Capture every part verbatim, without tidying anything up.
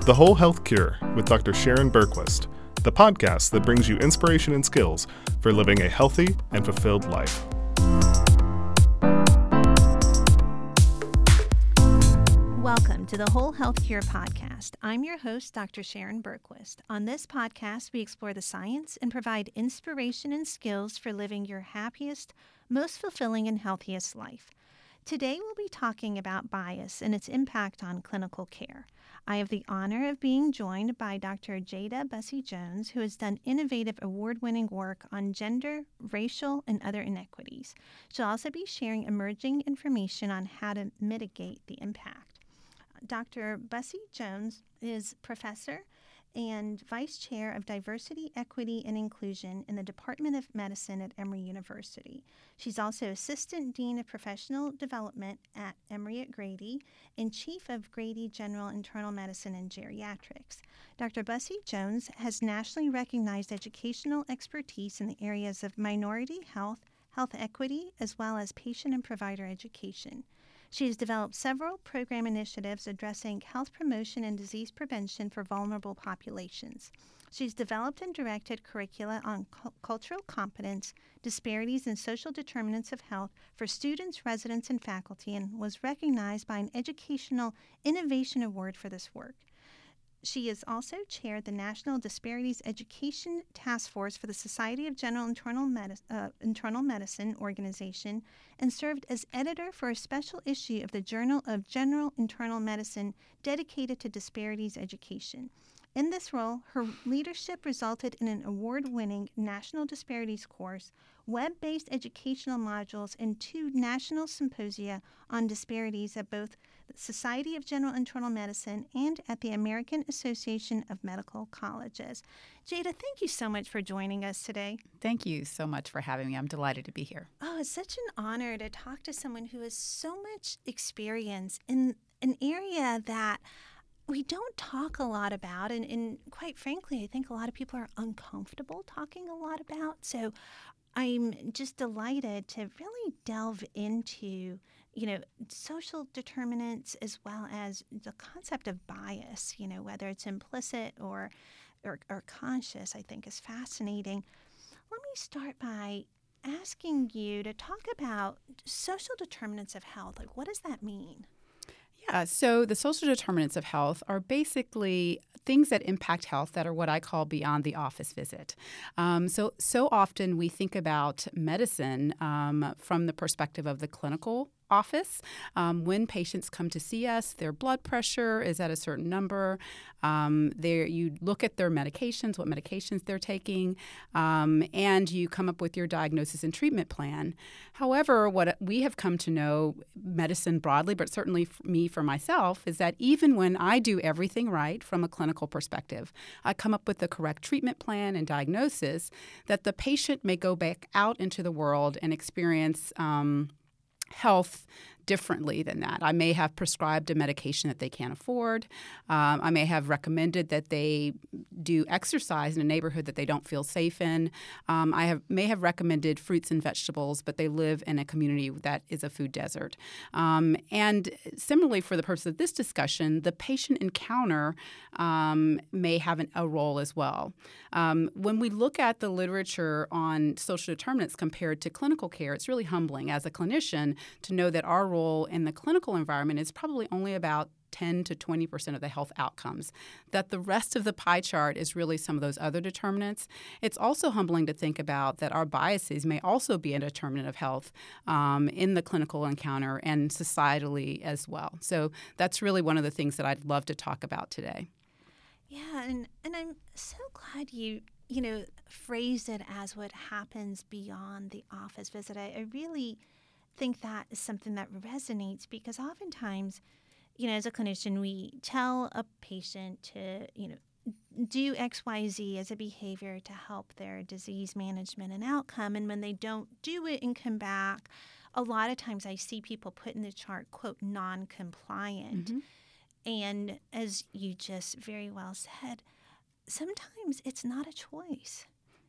The Whole Health Cure with Doctor Sharon Bergquist, the podcast that brings you inspiration and skills for living a healthy and fulfilled life. Welcome to the Whole Health Cure podcast. I'm your host, Doctor Sharon Bergquist. On this podcast, we explore the science and provide inspiration and skills for living your happiest, most fulfilling, and healthiest life. Today, we'll be talking about bias and its impact on clinical care. I have the honor of being joined by Doctor Jada Bussey-Jones, who has done innovative award-winning work on gender, racial, and other inequities. She'll also be sharing emerging information on how to mitigate the impact. Doctor Bussey-Jones is professor and vice chair of diversity, equity, and inclusion in the Department of Medicine at Emory University. She's also assistant dean of professional development at Emory at Grady and chief of Grady General Internal Medicine and Geriatrics. Doctor Bussey-Jones has nationally recognized educational expertise in the areas of minority health, health equity, as well as patient and provider education. She has developed several program initiatives addressing health promotion and disease prevention for vulnerable populations. She's developed and directed curricula on cu- cultural competence, disparities, and social determinants of health for students, residents, and faculty, and was recognized by an Educational Innovation Award for this work. She has also chaired the National Disparities Education Task Force for the Society of General Internal, Medi- uh, Internal Medicine organization and served as editor for a special issue of the Journal of General Internal Medicine dedicated to disparities education. In this role, her leadership resulted in an award-winning National Disparities course, web-based educational modules, and two national symposia on disparities at both the Society of General Internal Medicine and at the American Association of Medical Colleges. Jada, thank you so much for joining us today. Thank you so much for having me. I'm delighted to be here. Oh, it's such an honor to talk to someone who has so much experience in an area that we don't talk a lot about, and, and quite frankly, I think a lot of people are uncomfortable talking a lot about. So I'm just delighted to really delve into, you know, social determinants as well as the concept of bias, you know, whether it's implicit or, or, or conscious, I think is fascinating. Let me start by asking you to talk about social determinants of health. Like, what does that mean? Yeah, so the social determinants of health are basically things that impact health that are what I call beyond the office visit. Um, so, so often we think about medicine um, from the perspective of the clinical office. Um, when patients come to see us, their blood pressure is at a certain number. Um, there, you look at their medications, what medications they're taking, um, and you come up with your diagnosis and treatment plan. However, what we have come to know, medicine broadly, but certainly for me for myself, is that even when I do everything right from a clinical perspective, I come up with the correct treatment plan and diagnosis, that the patient may go back out into the world and experience um, health differently than that. I may have prescribed a medication that they can't afford. Um, I may have recommended that they do exercise in a neighborhood that they don't feel safe in. Um, I have may have recommended fruits and vegetables, but they live in a community that is a food desert. Um, and similarly, for the purpose of this discussion, the patient encounter um, may have an, a role as well. Um, when we look at the literature on social determinants compared to clinical care, it's really humbling as a clinician to know that our role in the clinical environment is probably only about ten to twenty percent of the health outcomes, that the rest of the pie chart is really some of those other determinants. It's also humbling to think about that our biases may also be a determinant of health um, in the clinical encounter and societally as well. So that's really one of the things that I'd love to talk about today. Yeah, and, and I'm so glad you, you know, phrased it as what happens beyond the office visit. I, I really think that is something that resonates because oftentimes, you know, as a clinician, we tell a patient to, you know, do X, Y, Z as a behavior to help their disease management and outcome. And when they don't do it and come back, a lot of times I see people put in the chart, quote, non-compliant. Mm-hmm. And as you just very well said, sometimes it's not a choice.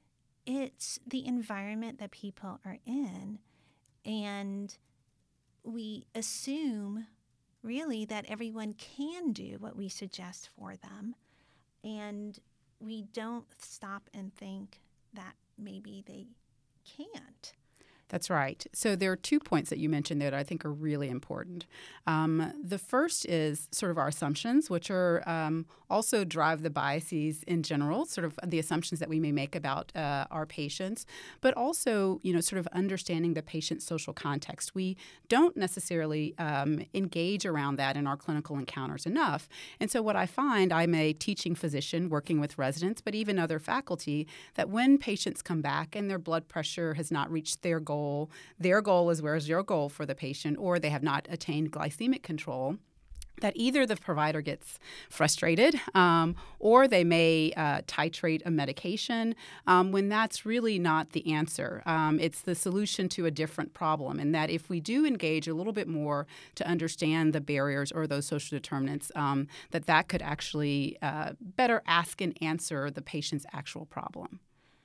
It's the environment that people are in. And we assume really that everyone can do what we suggest for them, and we don't stop and think that maybe they can't. That's right. So there are two points that you mentioned there that I think are really important. Um, the first is sort of our assumptions, which are um, also drive the biases in general, sort of the assumptions that we may make about uh, our patients, but also, you know, sort of understanding the patient's social context. We don't necessarily um, engage around that in our clinical encounters enough. And so what I find, I'm a teaching physician working with residents, but even other faculty, that when patients come back and their blood pressure has not reached their goal, their goal is where's your goal for the patient, or they have not attained glycemic control, that either the provider gets frustrated um, or they may uh, titrate a medication um, when that's really not the answer. Um, it's the solution to a different problem, and that if we do engage a little bit more to understand the barriers or those social determinants, um, that that could actually uh, better ask and answer the patient's actual problem.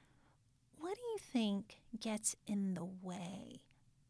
What do you think gets in the way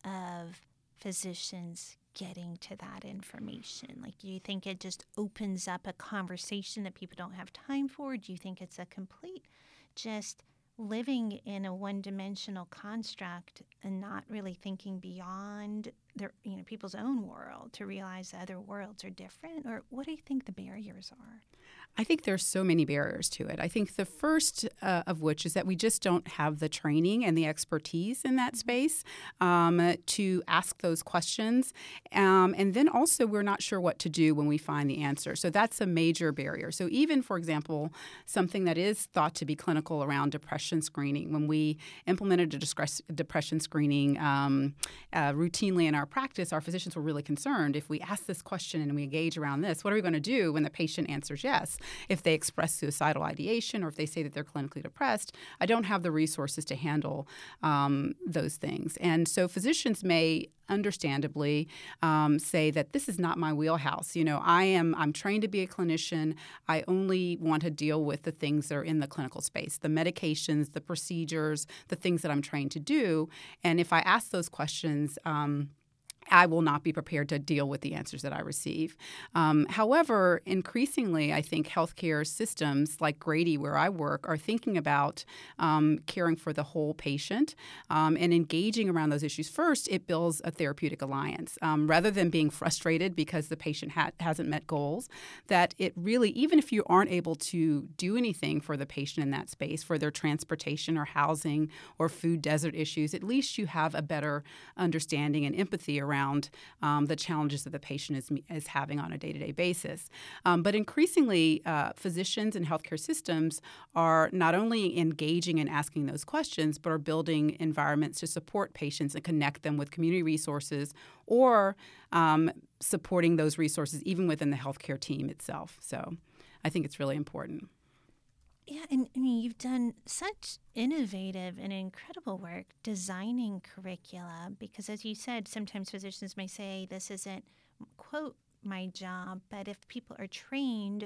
of physicians getting to that information? Like, do you think it just opens up a conversation that people don't have time for? Do you think it's a complete just living in a one-dimensional construct and not really thinking beyond their, you know, people's own world to realize other worlds are different? Or what do you think the barriers are? I think there's so many barriers to it. I think the first uh, of which is that we just don't have the training and the expertise in that space um, to ask those questions. Um, and then also we're not sure what to do when we find the answer. So that's a major barrier. So even, for example, something that is thought to be clinical around depression screening, when we implemented a discre- depression screening um, uh, routinely in our practice, our physicians were really concerned. If we ask this question and we engage around this, what are we going to do when the patient answers yes? If they express suicidal ideation or if they say that they're clinically depressed, I don't have the resources to handle um, those things. And so physicians may understandably um, say that this is not my wheelhouse. You know, I am, I'm trained to be a clinician. I only want to deal with the things that are in the clinical space, the medications, the procedures, the things that I'm trained to do. And if I ask those questions, um, I will not be prepared to deal with the answers that I receive. Um, however, increasingly, I think healthcare systems like Grady, where I work, are thinking about um, caring for the whole patient um, and engaging around those issues. First, it builds a therapeutic alliance. Um, rather than being frustrated because the patient ha- hasn't met goals, that it really, even if you aren't able to do anything for the patient in that space, for their transportation or housing or food desert issues, at least you have a better understanding and empathy around around um, the challenges that the patient is, is having on a day-to-day basis. Um, but increasingly, uh, physicians and healthcare systems are not only engaging and asking those questions, but are building environments to support patients and connect them with community resources or um, supporting those resources even within the healthcare team itself. So I think it's really important. Yeah, and I mean, you've done such innovative and incredible work designing curricula because, as you said, sometimes physicians may say this isn't, quote, my job, but if people are trained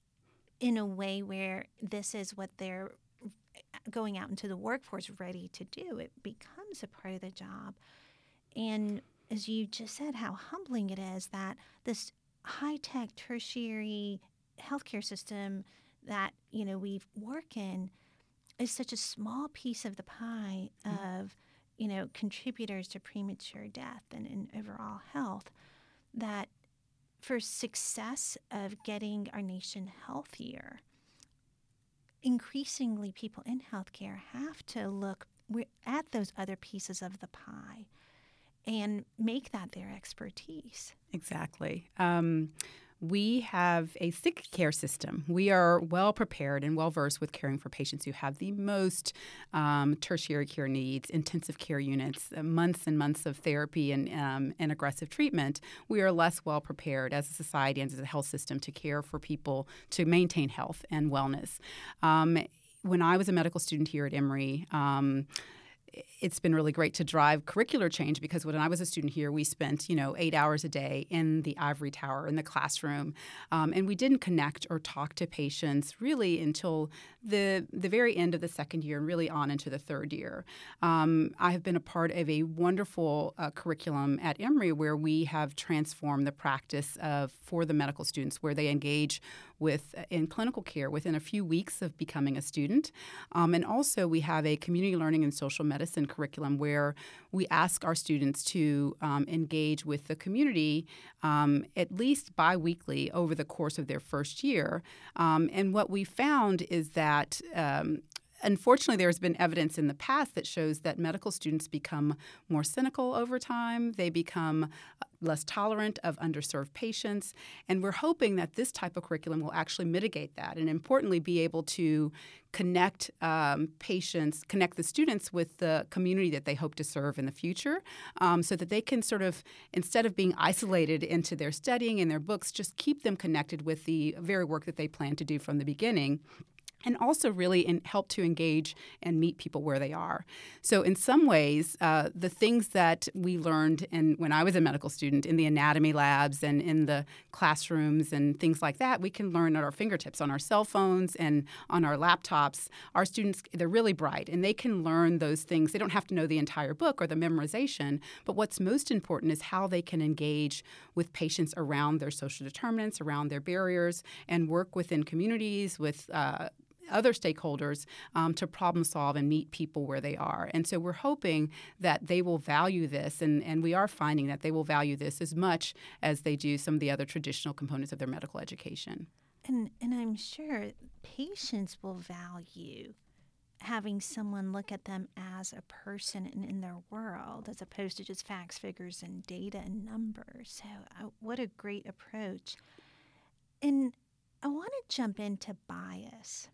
in a way where this is what they're going out into the workforce ready to do, it becomes a part of the job. And as you just said, how humbling it is that this high-tech tertiary healthcare system that, you know, we work in is such a small piece of the pie of, you know, contributors to premature death and, and overall health, that for success of getting our nation healthier, increasingly people in healthcare have to look at those other pieces of the pie and make that their expertise. Exactly. Um, We have a sick care system. We are well prepared and well versed with caring for patients who have the most um, tertiary care needs, intensive care units, uh, months and months of therapy and, um, and aggressive treatment. We are less well prepared as a society and as a health system to care for people to maintain health and wellness. Um, when I was a medical student here at Emory, um, it's been really great to drive curricular change because when I was a student here, we spent, you know, eight hours a day in the ivory tower, in the classroom, um, and we didn't connect or talk to patients really until the the very end of the second year and really on into the third year. Um, I have been a part of a wonderful uh, curriculum at Emory where we have transformed the practice of for the medical students, where they engage with in clinical care within a few weeks of becoming a student. Um, and also we have a community learning and social medicine curriculum where we ask our students to um, engage with the community um, at least biweekly over the course of their first year. Um, and what we found is that um, Unfortunately, there's been evidence in the past that shows that medical students become more cynical over time. They become less tolerant of underserved patients. And we're hoping that this type of curriculum will actually mitigate that and, importantly, be able to connect um, patients, connect the students with the community that they hope to serve in the future um, so that they can sort of, instead of being isolated into their studying and their books, just keep them connected with the very work that they plan to do from the beginning. And also really in, help to engage and meet people where they are. So in some ways, uh, the things that we learned in, when I was a medical student in the anatomy labs and in the classrooms and things like that, we can learn at our fingertips on our cell phones and on our laptops. Our students, they're really bright, and they can learn those things. They don't have to know the entire book or the memorization, but what's most important is how they can engage with patients around their social determinants, around their barriers, and work within communities with uh, other stakeholders um, to problem solve and meet people where they are. And so we're hoping that they will value this, and, and we are finding that they will value this as much as they do some of the other traditional components of their medical education. And, and I'm sure patients will value having someone look at them as a person in, in their world as opposed to just facts, figures, and data and numbers. So uh, what a great approach. And I want to jump into bias.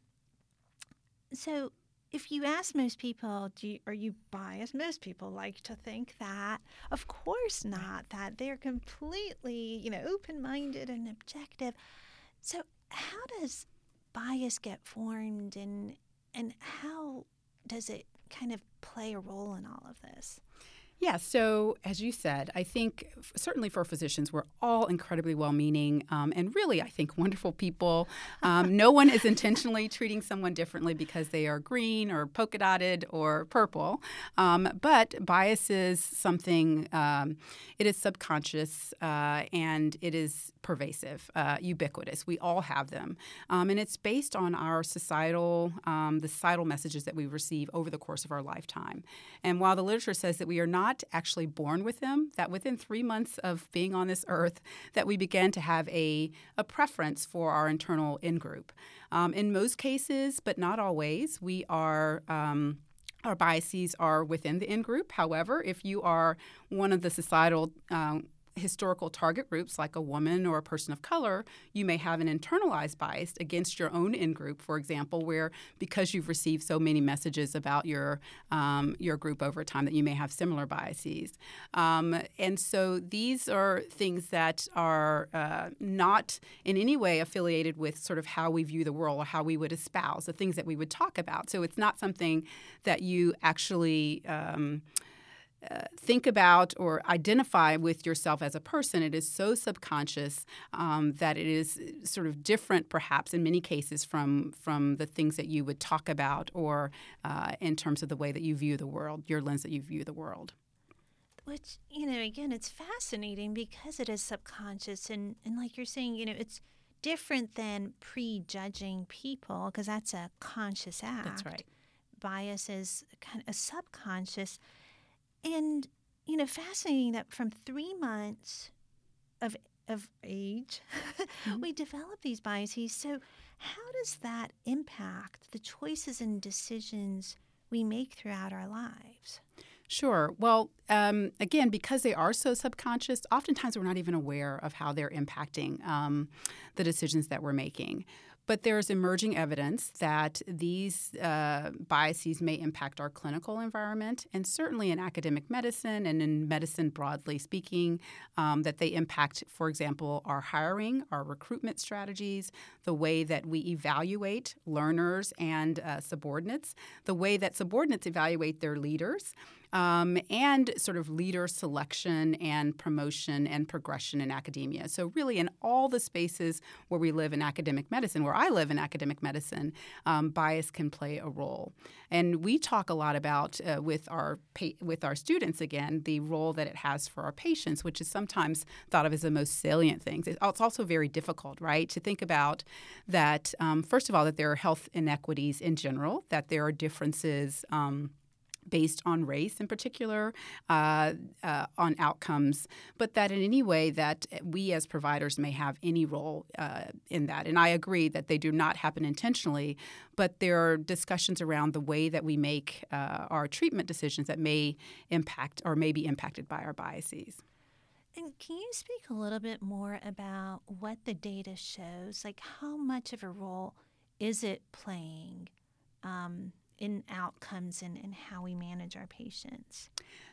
So if you ask most people, do you, are you biased? Most people like to think that. Of course not, that they're completely, you know, open-minded and objective. So how does bias get formed, and and how does it kind of play a role in all of this? Yeah, so as you said, I think f- certainly for physicians, we're all incredibly well-meaning um, and really, I think, wonderful people. Um, no one is intentionally treating someone differently because they are green or polka-dotted or purple. Um, but bias is something, um, it is subconscious uh, and it is pervasive, uh, ubiquitous. We all have them. Um, and it's based on our societal, um, the societal messages that we receive over the course of our lifetime. And while the literature says that we are not actually born with them, that within three months of being on this earth, that we begin to have a, a preference for our internal in-group. Um, in most cases, but not always, we are um, our biases are within the in-group. However, if you are one of the societal um, historical target groups like a woman or a person of color, you may have an internalized bias against your own in-group, for example, where because you've received so many messages about your um, your group over time that you may have similar biases. Um, and so these are things that are uh, not in any way affiliated with sort of how we view the world or how we would espouse, the things that we would talk about. So it's not something that you actually um, Uh, think about or identify with yourself as a person. It is so subconscious um, that it is sort of different, perhaps, in many cases from from the things that you would talk about or uh, in terms of the way that you view the world, your lens that you view the world. Which, you know, again, it's fascinating because it is subconscious. And, and like you're saying, you know, it's different than prejudging people because that's a conscious act. That's right. Bias is kind of a subconscious. And, you know, fascinating that from three months of of age, mm-hmm. we develop these biases. So how does that impact the choices and decisions we make throughout our lives? Sure. Well, um, again, because they are so subconscious, oftentimes we're not even aware of how they're impacting um, the decisions that we're making. But there's emerging evidence that these uh, biases may impact our clinical environment, and certainly in academic medicine and in medicine broadly speaking, um, that they impact, for example, our hiring, our recruitment strategies, the way that we evaluate learners and uh, subordinates, the way that subordinates evaluate their leaders, Um, and sort of leader selection and promotion and progression in academia. So really in all the spaces where we live in academic medicine, where I live in academic medicine, um, bias can play a role. And we talk a lot about uh, with our pa- with our students, again, the role that it has for our patients, which is sometimes thought of as the most salient things. It's also very difficult, right, to think about that, um, first of all, that there are health inequities in general, that there are differences um, based on race in particular, uh, uh, on outcomes, but that in any way that we as providers may have any role uh, in that. And I agree that they do not happen intentionally, but there are discussions around the way that we make uh, our treatment decisions that may impact or may be impacted by our biases. And can you speak a little bit more about what the data shows? Like, how much of a role is it playing um, in outcomes and, and how we manage our patients?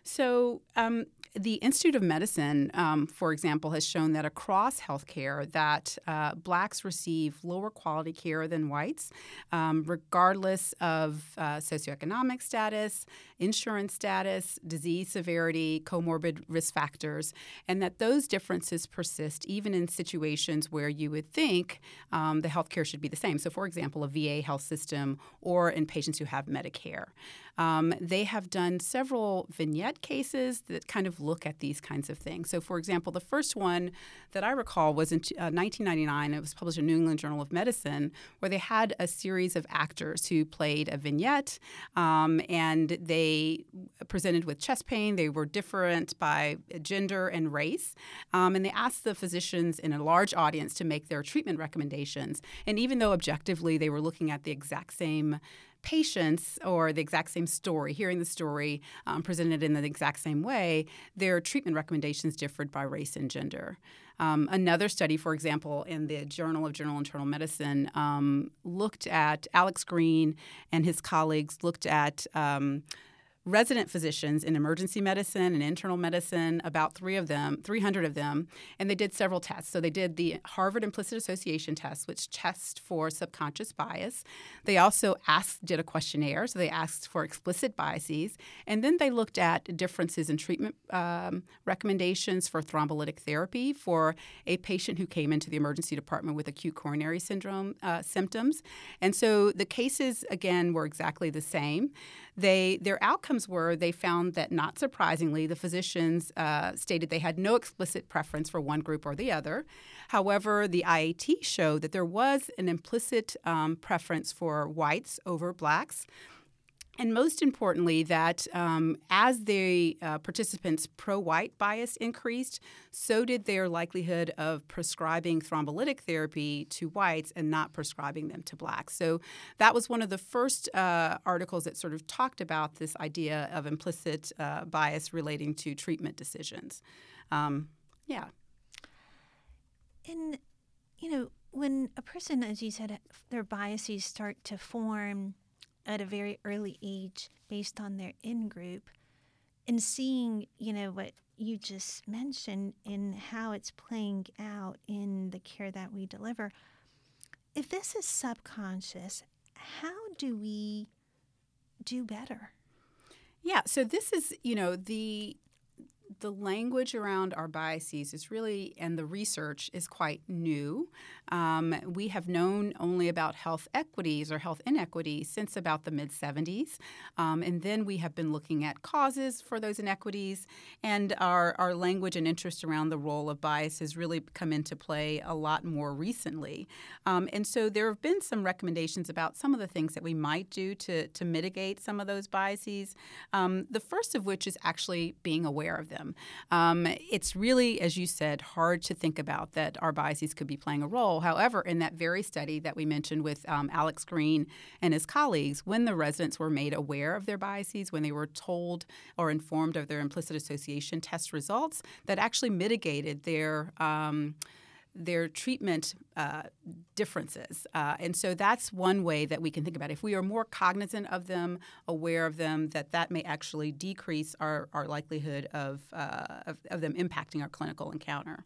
So um, the Institute of Medicine, um, for example, has shown that across healthcare that uh, blacks receive lower quality care than whites, um, regardless of uh, socioeconomic status, insurance status, disease severity, comorbid risk factors, and that those differences persist even in situations where you would think um, the healthcare should be the same. So, for example, a V A health system or in patients who have Medicare. Um, they have done several vignette cases that kind of look at these kinds of things. So, for example, the first one that I recall was in uh, nineteen ninety-nine. It was published in New England Journal of Medicine, where they had a series of actors who played a vignette, um, and they presented with chest pain. They were different by gender and race, um, and they asked the physicians in a large audience to make their treatment recommendations. And even though objectively they were looking at the exact same patients or the exact same story, hearing the story um, presented in the exact same way, their treatment recommendations differed by race and gender. Um, another study, for example, in the Journal of General Internal Medicine um, looked at Alex Green and his colleagues looked at um, resident physicians in emergency medicine and internal medicine, about three of them, three hundred of them, and they did several tests. So they did the Harvard Implicit Association test, which tests for subconscious bias. They also asked, did a questionnaire, so they asked for explicit biases, and then they looked at differences in treatment um, recommendations for thrombolytic therapy for a patient who came into the emergency department with acute coronary syndrome uh, symptoms. And so the cases, again, were exactly the same. They their outcomes were they found that, not surprisingly, the physicians uh, stated they had no explicit preference for one group or the other. However, the I A T showed that there was an implicit um, preference for whites over blacks. And most importantly, that um, as the uh, participants' pro-white bias increased, so did their likelihood of prescribing thrombolytic therapy to whites and not prescribing them to blacks. So that was one of the first uh, articles that sort of talked about this idea of implicit uh, bias relating to treatment decisions. Um, yeah. And, you know, when a person, as you said, their biases start to form at a very early age based on their in-group, and seeing, you know, what you just mentioned in how it's playing out in the care that we deliver, if this is subconscious, how do we do better? Yeah, so this is, you know, the the language around our biases is really, and the research is quite new. Um, we have known only about health equities or health inequities since about the mid seventies. Um, and then we have been looking at causes for those inequities. And our, our language and interest around the role of bias has really come into play a lot more recently. Um, and so there have been some recommendations about some of the things that we might do to, to mitigate some of those biases. Um, the first of which is actually being aware of them. Um, it's really, as you said, hard to think about that our biases could be playing a role. However, in that very study that we mentioned with um, Alex Green and his colleagues, when the residents were made aware of their biases, when they were told or informed of their implicit association test results, that actually mitigated their um, their treatment uh, differences. Uh, and so that's one way that we can think about it. If we are more cognizant of them, aware of them, that that may actually decrease our, our likelihood of, uh, of, of them impacting our clinical encounter.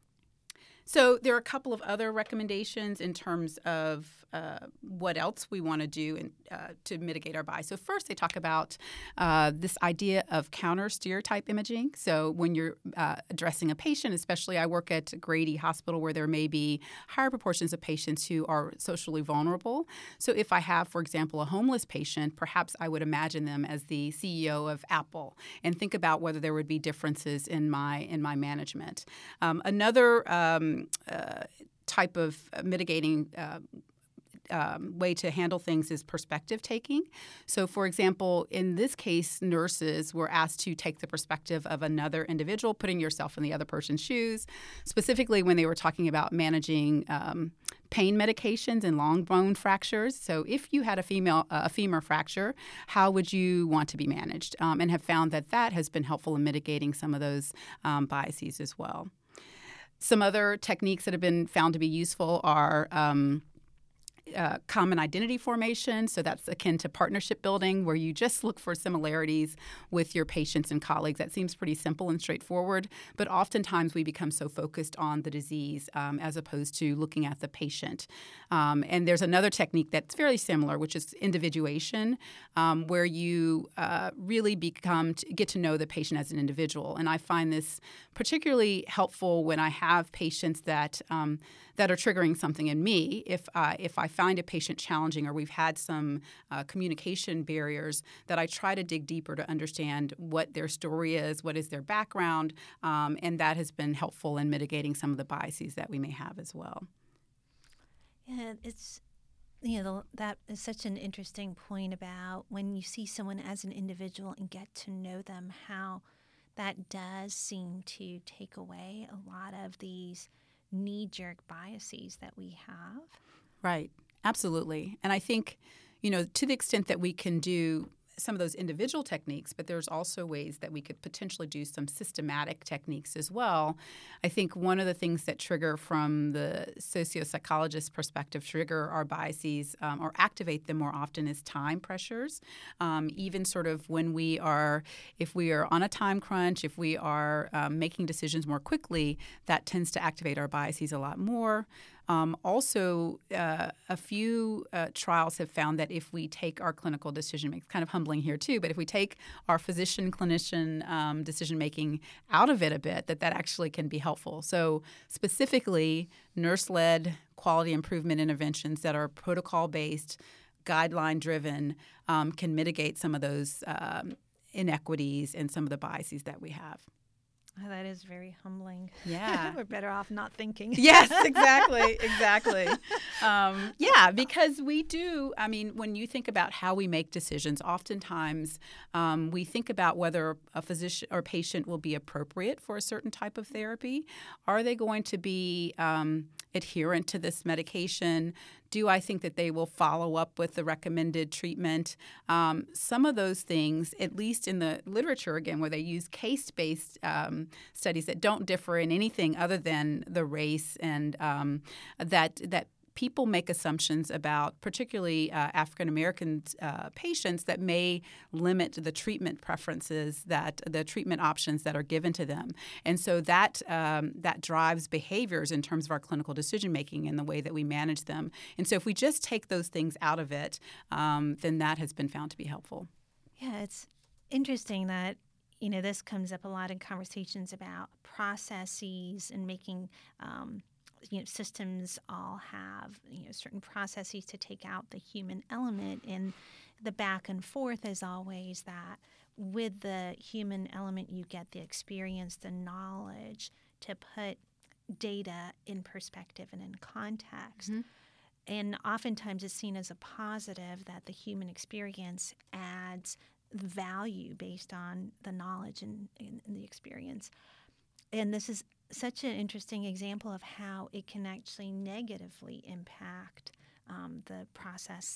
So there are a couple of other recommendations in terms of uh, what else we want to do in, uh, to mitigate our bias. So first, they talk about uh, this idea of counter-stereotype imaging. So when you're uh, addressing a patient, especially I work at Grady Hospital where there may be higher proportions of patients who are socially vulnerable. So if I have, for example, a homeless patient, perhaps I would imagine them as the C E O of Apple and think about whether there would be differences in my in my management. Um, another um, uh, type of mitigating uh, Um, way to handle things is perspective taking. So, for example, in this case, nurses were asked to take the perspective of another individual, putting yourself in the other person's shoes, specifically when they were talking about managing um, pain medications and long bone fractures. So, if you had a female uh, a femur fracture, how would you want to be managed? Um, and have found that that has been helpful in mitigating some of those um, biases as well. Some other techniques that have been found to be useful are um, Uh, common identity formation. So that's akin to partnership building, where you just look for similarities with your patients and colleagues. That seems pretty simple and straightforward, but oftentimes we become so focused on the disease um, as opposed to looking at the patient. Um, and there's another technique that's very similar, which is individuation, um, where you uh, really become to get to know the patient as an individual. And I find this particularly helpful when I have patients that um, that are triggering something in me. If uh, if I find a patient challenging or we've had some uh, communication barriers, that I try to dig deeper to understand what their story is, what is their background, um, and that has been helpful in mitigating some of the biases that we may have as well. Yeah, it's, you know, that is such an interesting point about when you see someone as an individual and get to know them, how that does seem to take away a lot of these knee-jerk biases that we have. Right. Absolutely. And I think, you know, to the extent that we can do some of those individual techniques, but there's also ways that we could potentially do some systematic techniques as well. I think one of the things that trigger from the sociopsychologist perspective, trigger our biases um, or activate them more often is time pressures. Um, even sort of when we are, if we are on a time crunch, if we are um, making decisions more quickly, that tends to activate our biases a lot more. Um, also, uh, a few uh, trials have found that if we take our clinical decision-making, kind of humbling here too, but if we take our physician-clinician um, decision-making out of it a bit, that that actually can be helpful. So specifically, nurse-led quality improvement interventions that are protocol-based, guideline-driven um, can mitigate some of those um, inequities and some of the biases that we have. Oh, that is very humbling. Yeah. We're better off not thinking. Yes, exactly, exactly. Um, yeah, because we do, I mean, when you think about how we make decisions, oftentimes um, we think about whether a physician or patient will be appropriate for a certain type of therapy. Are they going to be um, adherent to this medication? Do I think that they will follow up with the recommended treatment? Um, some of those things, at least in the literature, again, where they use case-based um, studies that don't differ in anything other than the race, and um, that that people make assumptions about particularly uh, African-American uh, patients that may limit the treatment preferences, that the treatment options that are given to them. And so that um, that drives behaviors in terms of our clinical decision-making and the way that we manage them. And so if we just take those things out of it, um, then that has been found to be helpful. Yeah, it's interesting that, you know, this comes up a lot in conversations about processes and making um, you know, systems all have, you know, certain processes to take out the human element. And the back and forth is always that with the human element, you get the experience, the knowledge to put data in perspective and in context. Mm-hmm. And oftentimes it's seen as a positive that the human experience adds value based on the knowledge and, and, and the experience. And this is such an interesting example of how it can actually negatively impact um, the process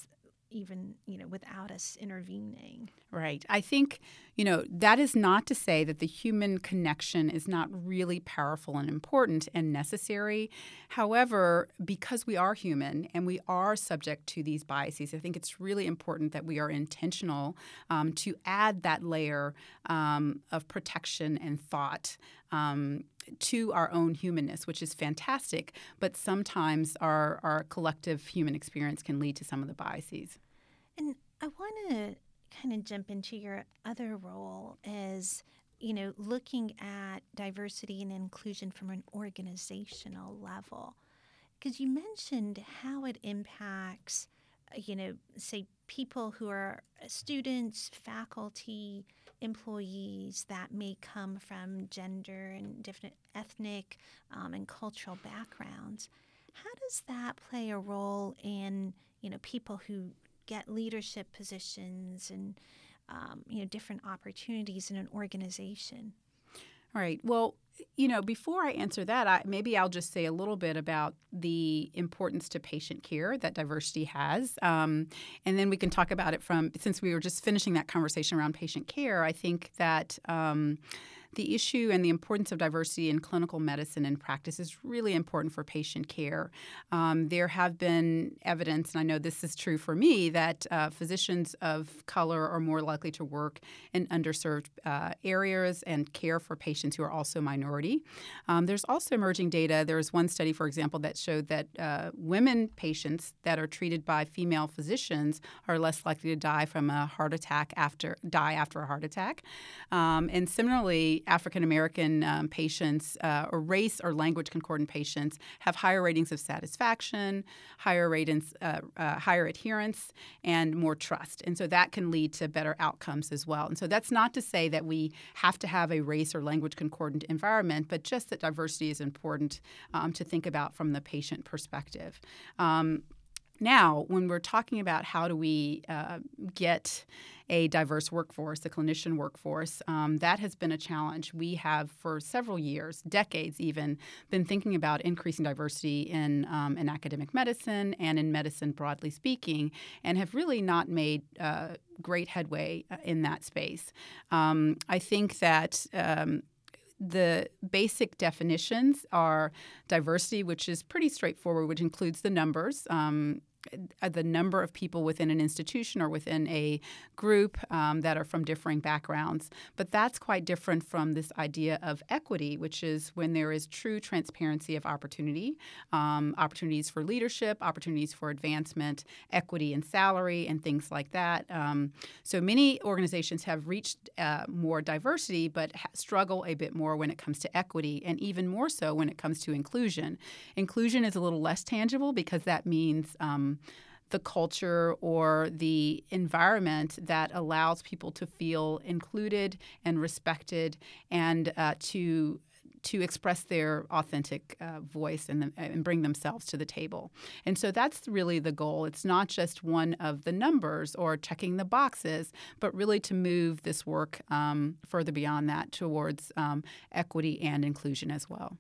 even, you know, without us intervening. Right. I think, you know, that is not to say that the human connection is not really powerful and important and necessary. However, because we are human and we are subject to these biases, I think it's really important that we are intentional um, to add that layer um, of protection and thought um, to our own humanness, which is fantastic. But sometimes our, our collective human experience can lead to some of the biases. And I want to kind of jump into your other role as, you know, looking at diversity and inclusion from an organizational level. Because you mentioned how it impacts, you know, say people who are students, faculty, employees that may come from gender and different ethnic um, and cultural backgrounds. How does that play a role in, you know, people who get leadership positions and, um, you know, different opportunities in an organization? All right. Well, you know, before I answer that, I, maybe I'll just say a little bit about the importance to patient care that diversity has. Um, and then we can talk about it from, since we were just finishing that conversation around patient care, I think that um, the issue and the importance of diversity in clinical medicine and practice is really important for patient care. Um, there have been evidence, and I know this is true for me, that uh, physicians of color are more likely to work in underserved uh, areas and care for patients who are also minority. Um, there's also emerging data. There's one study, for example, that showed that uh, women patients that are treated by female physicians are less likely to die from a heart attack after die after a heart attack. Um, and similarly, African American um, patients uh, or race or language concordant patients have higher ratings of satisfaction, higher ratings, uh, uh, higher adherence, and more trust. And so that can lead to better outcomes as well. And so that's not to say that we have to have a race or language concordant environment, but just that diversity is important um, to think about from the patient perspective. Um, Now, when we're talking about how do we uh, get a diverse workforce, a clinician workforce, um, that has been a challenge. We have, for several years, decades even, been thinking about increasing diversity in, um, in academic medicine and in medicine broadly speaking, and have really not made uh, great headway in that space. Um, I think that um, the basic definitions are diversity, which is pretty straightforward, which includes the numbers. Um, the number of people within an institution or within a group um, that are from differing backgrounds. But that's quite different from this idea of equity, which is when there is true transparency of opportunity, um, opportunities for leadership, opportunities for advancement, equity in salary, and things like that. Um, so many organizations have reached uh, more diversity, but ha- struggle a bit more when it comes to equity, and even more so when it comes to inclusion. Inclusion is a little less tangible because that means um, the culture or the environment that allows people to feel included and respected and uh, to to express their authentic uh, voice and, the, and bring themselves to the table. And so that's really the goal. It's not just one of the numbers or checking the boxes, but really to move this work um, further beyond that towards um, equity and inclusion as well.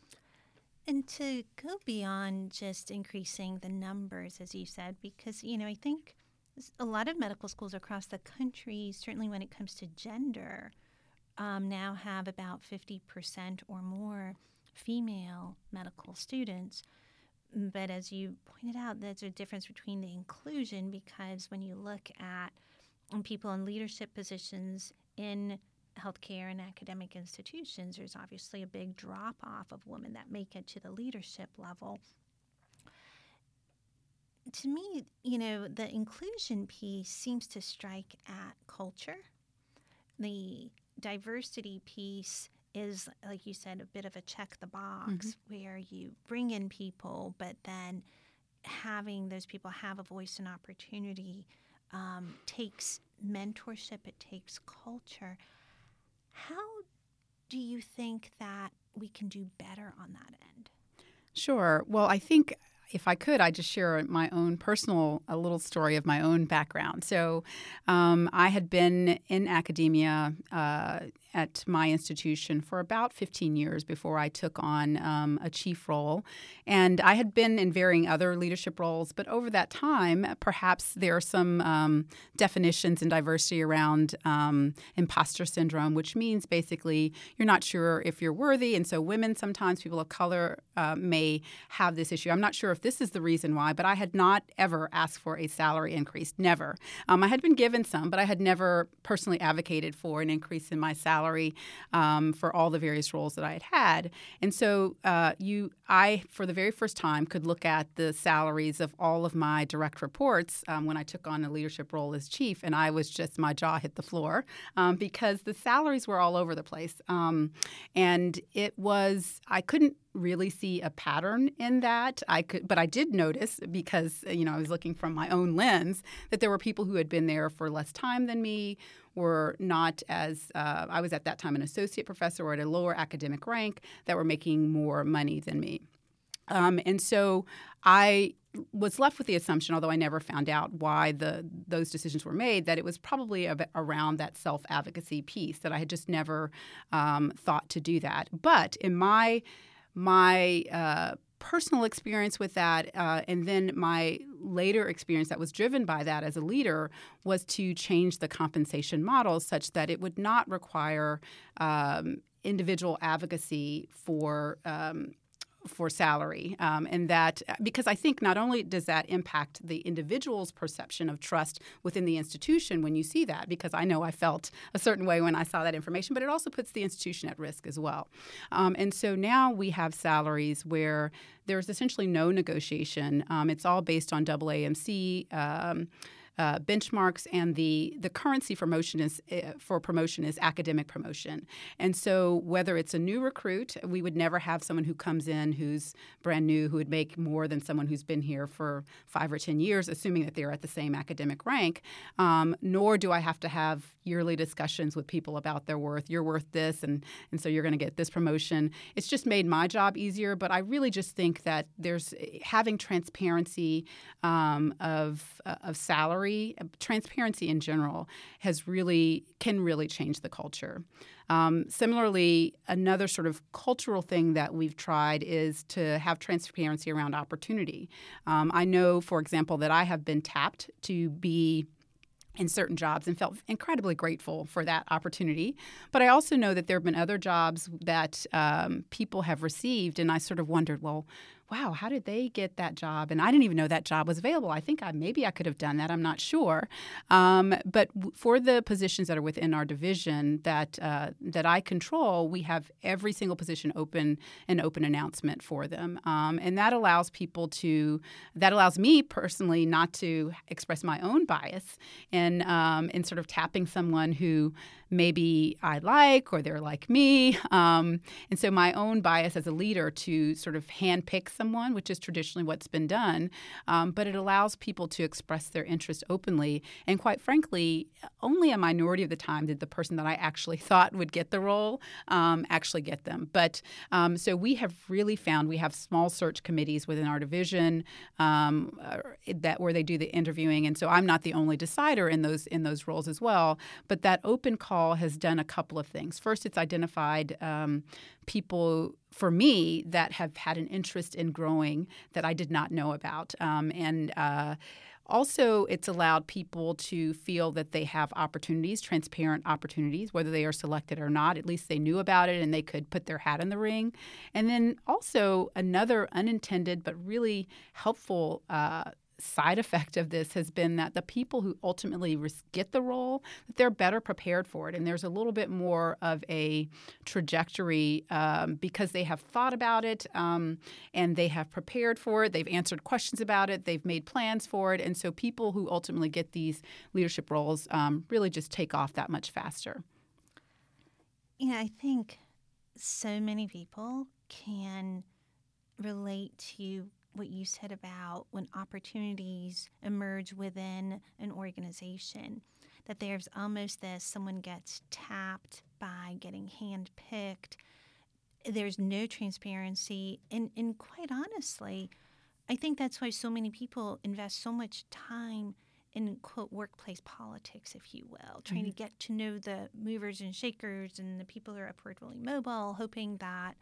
And to go beyond just increasing the numbers, as you said, because, you know, I think a lot of medical schools across the country, certainly when it comes to gender, um, now have about fifty percent or more female medical students. But as you pointed out, there's a difference between the inclusion, because when you look at people in leadership positions in healthcare and academic institutions, there's obviously a big drop-off of women that make it to the leadership level. To me, you know, the inclusion piece seems to strike at culture. The diversity piece is, like you said, a bit of a check the box, mm-hmm. where you bring in people, but then having those people have a voice and opportunity um, takes mentorship, it takes culture. How do you think that we can do better on that end? Sure. Well, I think if I could, I'd just share my own personal, a little story of my own background. So um, I had been in academia uh, at my institution for about fifteen years before I took on um, a chief role. And I had been in varying other leadership roles, but over that time, perhaps there are some um, definitions in diversity around um, imposter syndrome, which means basically you're not sure if you're worthy. And so women, sometimes people of color, uh, may have this issue. I'm not sure if this is the reason why, but I had not ever asked for a salary increase, never. Um, I had been given some, but I had never personally advocated for an increase in my salary um, for all the various roles that I had had. And so uh, you, I, for the very first time, could look at the salaries of all of my direct reports um, when I took on a leadership role as chief, and I was just, my jaw hit the floor um, because the salaries were all over the place. Um, and it was, I couldn't really see a pattern in that. I could, but I did notice, because you know I was looking from my own lens, that there were people who had been there for less time than me, were not as uh, I was at that time an associate professor or at a lower academic rank, that were making more money than me. Um, and so I was left with the assumption, although I never found out why the those decisions were made, that it was probably a, around that self-advocacy piece, that I had just never um, thought to do that. But in my My uh, personal experience with that, uh, and then my later experience that was driven by that as a leader, was to change the compensation model such that it would not require um, individual advocacy for um, for salary, um, and that because I think not only does that impact the individual's perception of trust within the institution when you see that, because I know I felt a certain way when I saw that information, but it also puts the institution at risk as well. Um, and so now we have salaries where there's essentially no negotiation. Um, it's all based on double A M C um, Uh, benchmarks, and the the currency for promotion is uh, for promotion is academic promotion. And so whether it's a new recruit, we would never have someone who comes in who's brand new who would make more than someone who's been here for five or ten years, assuming that they're at the same academic rank. Um, nor do I have to have yearly discussions with people about their worth. You're worth this, and and so you're going to get this promotion. It's just made my job easier. But I really just think that there's having transparency um, of uh, of salary. Transparency in general has really can really change the culture. Um, similarly, another sort of cultural thing that we've tried is to have transparency around opportunity. Um, I know, for example, that I have been tapped to be in certain jobs and felt incredibly grateful for that opportunity. But I also know that there have been other jobs that um, people have received, and I sort of wondered, well, wow, how did they get that job? And I didn't even know that job was available. I think I, maybe I could have done that. I'm not sure. Um, but w- for the positions that are within our division that uh, that I control, we have every single position open, an open announcement for them. Um, and that allows people to, that allows me personally not to express my own bias in, um, in sort of tapping someone who maybe I like or they're like me. Um, and so my own bias as a leader to sort of handpick someone, which is traditionally what's been done, um, but it allows people to express their interest openly. And quite frankly, only a minority of the time did the person that I actually thought would get the role um, actually get them. But um, so we have really found we have small search committees within our division um, that where they do the interviewing. And so I'm not the only decider in those in those roles as well. But that open call has done a couple of things. First, it's identified um, people for me that have had an interest in growing that I did not know about. Um, and uh, also, it's allowed people to feel that they have opportunities, transparent opportunities, whether they are selected or not. At least they knew about it and they could put their hat in the ring. And then also another unintended but really helpful uh side effect of this has been that the people who ultimately get the role, that they're better prepared for it. And there's a little bit more of a trajectory um, because they have thought about it um, and they have prepared for it. They've answered questions about it. They've made plans for it. And so people who ultimately get these leadership roles um, really just take off that much faster. Yeah, I think so many people can relate to what you said about when opportunities emerge within an organization, that there's almost this, someone gets tapped by getting handpicked. There's no transparency. And, and quite honestly, I think that's why so many people invest so much time in, quote, workplace politics, if you will, trying mm-hmm. to get to know the movers and shakers and the people who are upwardly mobile, hoping that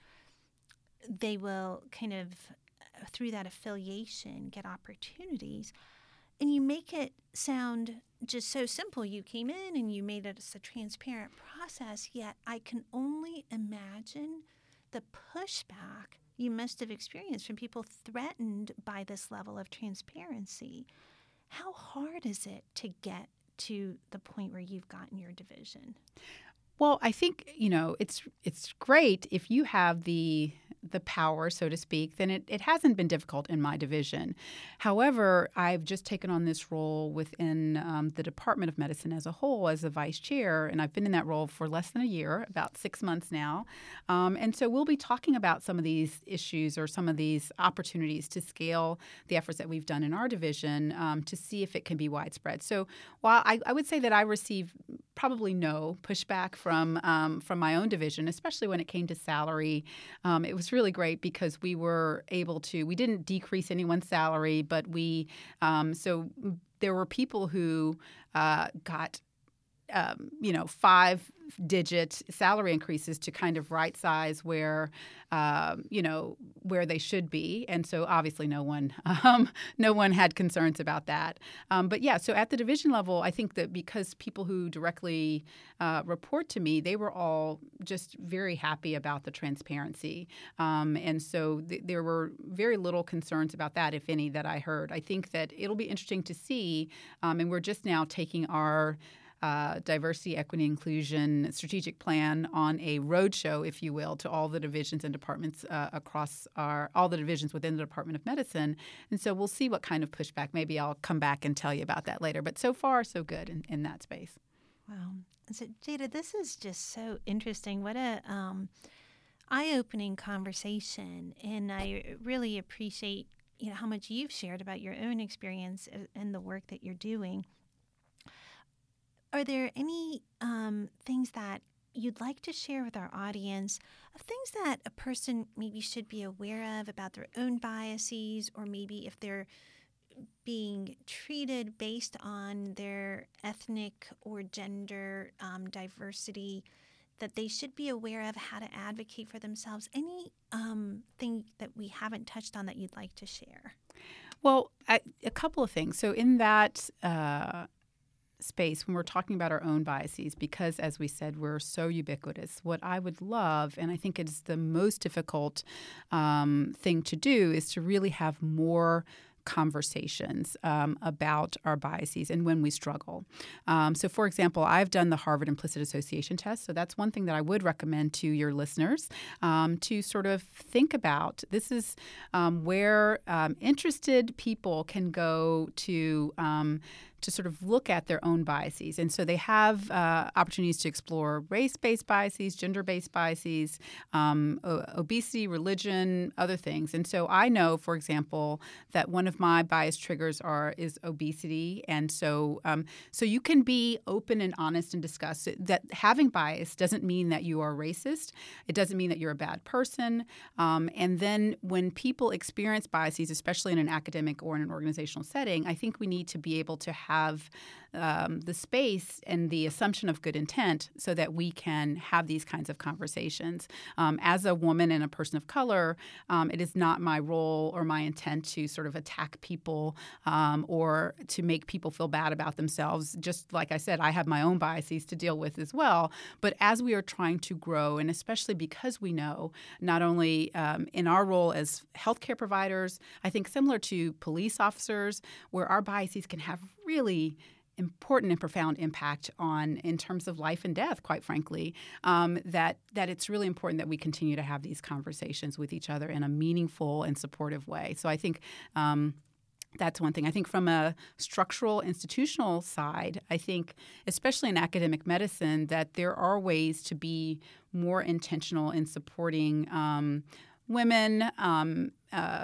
they will kind of, through that affiliation, get opportunities. And you make it sound just so simple. You came in and you made it as a transparent process, yet I can only imagine the pushback you must have experienced from people threatened by this level of transparency. How hard is it to get to the point where you've gotten your division? Well, I think, you know, it's it's great if you have the the power, so to speak, then it, it hasn't been difficult in my division. However, I've just taken on this role within um, the Department of Medicine as a whole as a vice chair, and I've been in that role for less than a year, about six months now. Um, and so we'll be talking about some of these issues or some of these opportunities to scale the efforts that we've done in our division um, to see if it can be widespread. So while I, I would say that I receive probably no pushback from um, from my own division, especially when it came to salary. Um, it was really great because we were able to, we didn't decrease anyone's salary, but we, um, so there were people who uh, got, um, you know, five digit salary increases to kind of right size where, um, you know, where they should be. And so obviously no one, um, no one had concerns about that. Um, but yeah, so at the division level, I think that because people who directly uh, report to me, they were all just very happy about the transparency. Um, and so th- there were very little concerns about that, if any, that I heard. I think that it'll be interesting to see, um, and we're just now taking our Uh, diversity, equity, inclusion strategic plan on a roadshow, if you will, to all the divisions and departments uh, across our all the divisions within the Department of Medicine. And so we'll see what kind of pushback. Maybe I'll come back and tell you about that later. But so far, so good in, in that space. Wow. So, Jada, this is just so interesting. What a um, eye-opening conversation. And I really appreciate you know how much you've shared about your own experience and the work that you're doing. Are there any um, things that you'd like to share with our audience of things that a person maybe should be aware of about their own biases, or maybe if they're being treated based on their ethnic or gender um, diversity, that they should be aware of how to advocate for themselves? Any um, thing that we haven't touched on that you'd like to share? Well, I, a couple of things. So in that uh space when we're talking about our own biases, because as we said, we're so ubiquitous. What I would love, and I think it's the most difficult um, thing to do, is to really have more conversations um, about our biases and when we struggle. Um, so, for example, I've done the Harvard Implicit Association test. So that's one thing that I would recommend to your listeners um, to sort of think about. This is um, where um, interested people can go to um, to sort of look at their own biases. And so they have uh, opportunities to explore race-based biases, gender-based biases, um, o- obesity, religion, other things. And so I know, for example, that one of my bias triggers are is obesity. And so um, so you can be open and honest and discuss it, that having bias doesn't mean that you are racist. It doesn't mean that you're a bad person. Um, and then when people experience biases, especially in an academic or in an organizational setting, I think we need to be able to have have um, the space and the assumption of good intent so that we can have these kinds of conversations. Um, as a woman and a person of color, um, it is not my role or my intent to sort of attack people um, or to make people feel bad about themselves. Just like I said, I have my own biases to deal with as well. But as we are trying to grow, and especially because we know not only um, in our role as healthcare providers, I think similar to police officers, where our biases can have really important and profound impact on in terms of life and death, quite frankly, um, that that it's really important that we continue to have these conversations with each other in a meaningful and supportive way. So I think um, that's one thing. I think from a structural, institutional side, I think, especially in academic medicine, that there are ways to be more intentional in supporting um, women, um, uh,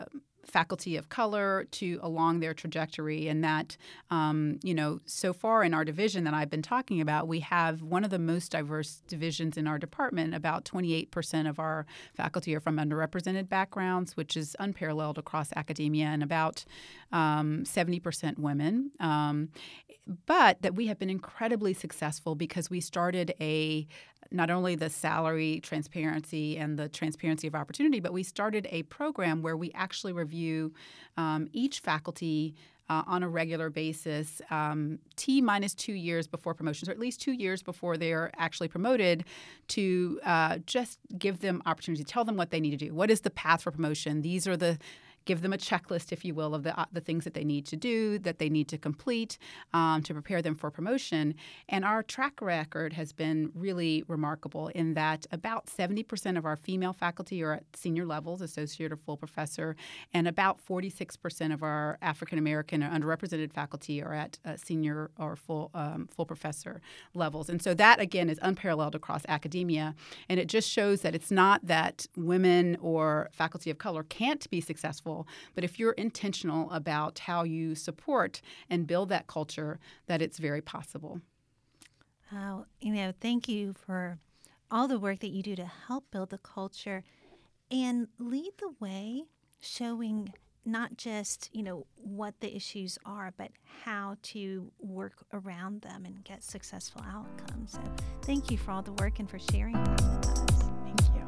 faculty of color to along their trajectory, and that, um, you know, so far in our division that I've been talking about, we have one of the most diverse divisions in our department. About twenty-eight percent of our faculty are from underrepresented backgrounds, which is unparalleled across academia, and about um, seventy percent women. Um, but that we have been incredibly successful because we started a not only the salary transparency and the transparency of opportunity, but we started a program where we actually review um, each faculty uh, on a regular basis, um, T minus two years before promotions, or at least two years before they're actually promoted, to uh, just give them opportunity, tell them what they need to do. What is the path for promotion? These are the Give them a checklist, if you will, of the uh, the things that they need to do, that they need to complete um, to prepare them for promotion. And our track record has been really remarkable in that about seventy percent of our female faculty are at senior levels, associate or full professor, and about forty-six percent of our African American or underrepresented faculty are at uh, senior or full um, full professor levels. And so that, again, is unparalleled across academia. And it just shows that it's not that women or faculty of color can't be successful, but if you're intentional about how you support and build that culture, that it's very possible. Oh, you know, thank you for all the work that you do to help build the culture and lead the way, showing not just, you know, what the issues are, but how to work around them and get successful outcomes. So thank you for all the work and for sharing that with us. Thank you.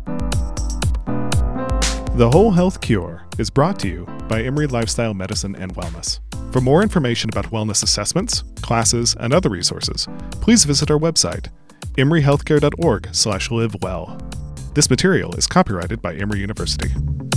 The Whole Health Cure is brought to you by Emory Lifestyle Medicine and Wellness. For more information about wellness assessments, classes, and other resources, please visit our website, emory healthcare dot org slash live well. This material is copyrighted by Emory University.